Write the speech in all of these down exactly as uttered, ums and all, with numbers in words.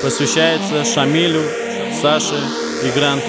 посвящается Шамилю, Саше и Гранту.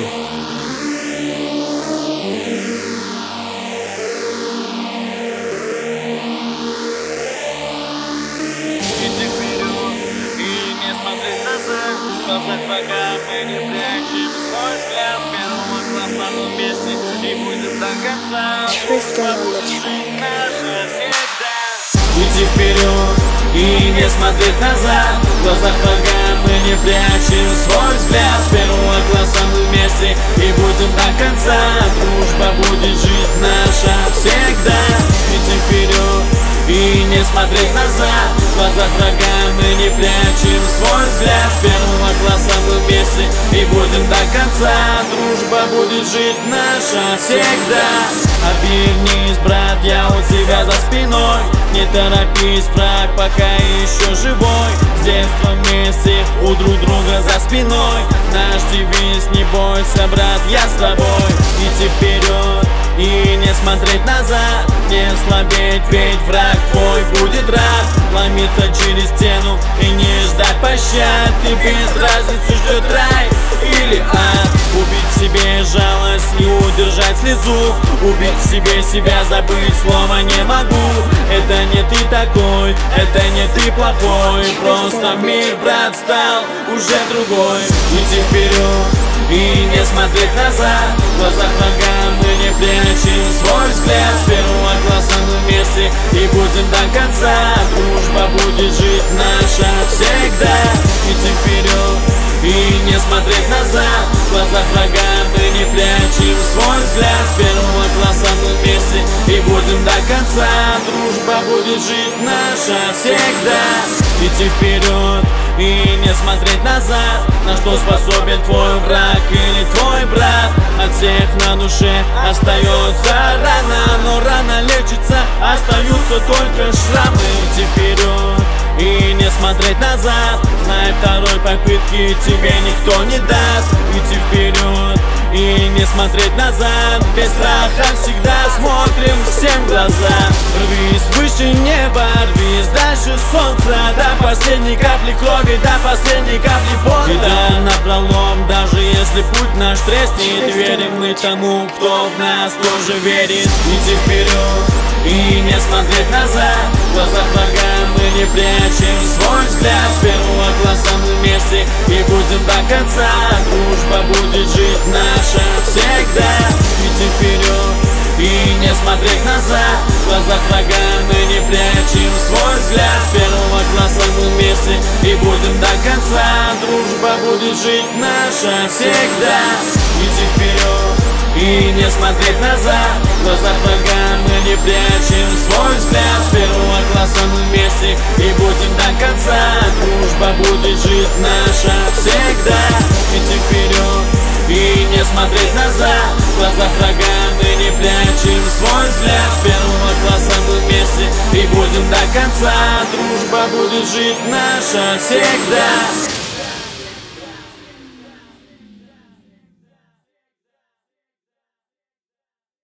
Идти вперед и не смотреть назад. В глазах врага мы не прячем свой взгляд. С первого класса на месте и будем до конца. Дружба будет жить наша всегда. Идти вперед и не смотреть назад. В глазах врага мы не прячем свой взгляд. С первого класса мы вместе и будем до конца. Дружба будет жить наша всегда. Идти вперед и не смотреть назад. В глазах врага мы не прячем свой взгляд. С первого класса мы вместе и будем до конца. Дружба будет жить наша всегда. Обернись, брат, я у тебя за спиной. Не торопись, враг, пока еще живой. С детства вместе у друг друга за спиной. Наш девиз: не бойся, брат, я с тобой. Идти вперед и не смотреть назад. Не слабеть, ведь враг твой будет рад ломиться через стену и не ждать пощад. И без разницы ждет рай или ад. Убить в себе жалость, не удержать слезу. Убить в себе себя, забыть слова не могу. Это не ты такой, это не ты плохой. Просто мир, брат, стал уже другой. Идти вперед и не смотреть назад. В глазах врага мы не прячем свой взгляд. С первого класса мы вместе и будем до конца. Дружба будет жить наша всегда. Идти вперед и не смотреть назад. В глазах врага мы не прячем свой взгляд. С первого класса мы вместе и будем до конца. Дружба будет жить наша всегда. Идти вперед и не смотреть назад. На что способен твой враг или твой брат? От всех на душе остается рана, но рана лечится, остаются только шрамы. Идти вперед и не смотреть назад. Знай, второй попытки тебе никто не даст. Идти вперед и не смотреть назад. Без страха всегда смотрим всем в глаза. Рвись выше неба, рвись дальше солнца. До последней капли крови, до последней капли пота. Иди напролом, даже если путь наш треснет. Верим мы тому, кто в нас тоже верит. Идти вперед и не смотреть назад. В глазах врага мы не прячем свой взгляд. С первого класса мы вместе и будем до конца. Дружба будет жить наша всегда. Идти вперед и не смотреть назад. В глазах врага мы не прячем свой взгляд. С первого класса мы вместе и будем до конца. Дружба будет жить наша всегда. Идти вперед и не смотреть назад. В глазах врага мы не прячем свой взгляд. С первого класса мы вместе и будем до конца. Дружба будет жить наша всегда. Идти вперед и не смотреть назад. В глазах врага мы не прячем свой взгляд. С первого класса мы вместе и будем до конца. Дружба будет жить наша всегда.